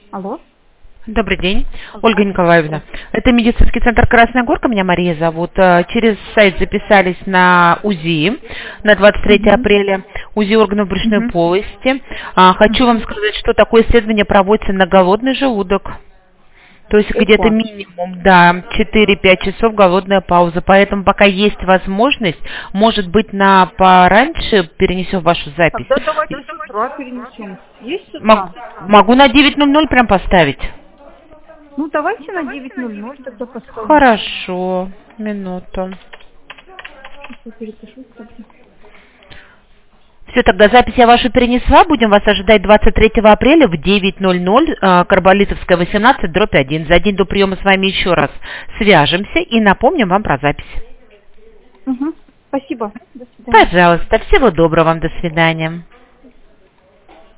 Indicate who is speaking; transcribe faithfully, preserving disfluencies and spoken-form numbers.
Speaker 1: Алло.
Speaker 2: Добрый день,
Speaker 1: Алло.
Speaker 2: Ольга Николаевна. Это медицинский центр «Красная Горка», меня Мария зовут. Э, Через сайт записались на УЗИ на двадцать третье
Speaker 1: Угу.
Speaker 2: апреля, УЗИ органов брюшной
Speaker 1: Угу.
Speaker 2: полости. А, Хочу вам
Speaker 1: Угу.
Speaker 2: сказать, что такое исследование проводится на голодный желудок. То есть где-то
Speaker 1: ЭКО.
Speaker 2: минимум, да, четыре-пять часов голодная пауза. Поэтому пока есть возможность, может быть, на пораньше перенесем вашу запись.
Speaker 1: Тогда давайте с утра перенесем. Есть с
Speaker 2: Мог-
Speaker 1: утра?
Speaker 2: Могу на девять ноль ноль прям поставить.
Speaker 1: Ну, давайте на девять ноль ноль тогда поставим.
Speaker 2: Хорошо, минуту.
Speaker 1: Сейчас я перепишу, кстати.
Speaker 2: Все, тогда запись я вашу перенесла. Будем вас ожидать двадцать третьего апреля в девять ноль ноль, э, Карболитовская, восемнадцать, дробь один. За день до приема с вами еще раз свяжемся и напомним вам про запись.
Speaker 1: Угу. Спасибо. До свидания.
Speaker 2: Пожалуйста, всего доброго вам, до свидания.